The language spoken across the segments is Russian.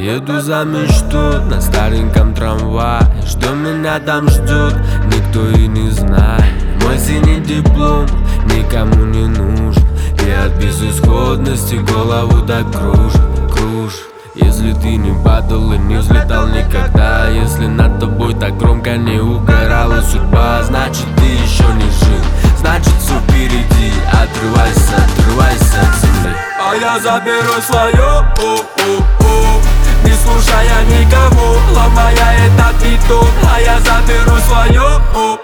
Еду за мечту на стареньком трамвае. Что меня там ждет, никто и не знает. Мой синий диплом никому не нужен, и от безысходности голову так кружит. Если ты не падал и не взлетал никогда, если над тобой так громко не угорала судьба, значит ты еще не жил, значит все впереди. Отрывайся от земли, а я заберу свое, не слушая никого, ломая этот бетон. А я заберу свое,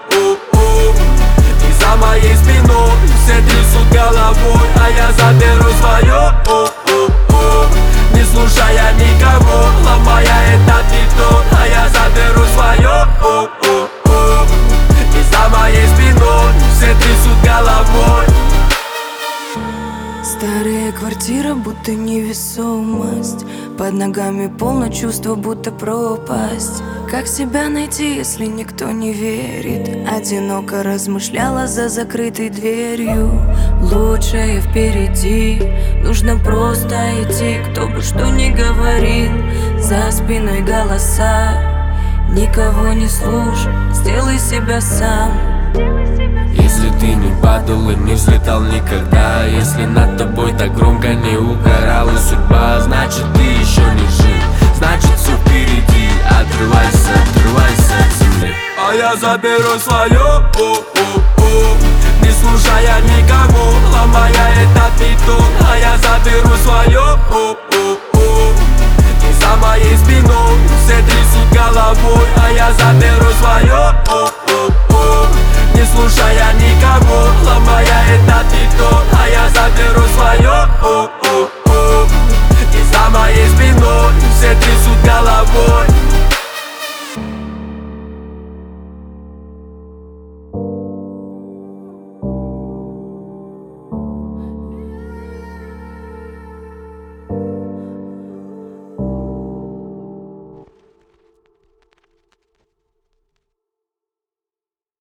и за моей спиной все трясут головой. А я заберу свое, не слушая никого, ломая этот бетон. А я заберу свое, и за моей спиной все трясут головой. Старая квартира, будто невесомость. Под ногами полно чувства, будто пропасть. Как себя найти, если никто не верит? Одиноко размышляла за закрытой дверью. Лучшее впереди, нужно просто идти. Кто бы что ни говорил, за спиной голоса. Никого не слушай, сделай себя сам. Если ты не падал и не взлетал никогда, если над тобой так громко не угорала судьба, значит ты еще не жил, значит все впереди. Отрывайся от земли, а я заберу свое, не слушая никого, ломая этот бетон. А я заберу свое, и за моей спиной все трясут головой. А я заберу свое, не слушая никого, ломая этот бетон. А я заберу свое, и за моей спиной все трясут головой.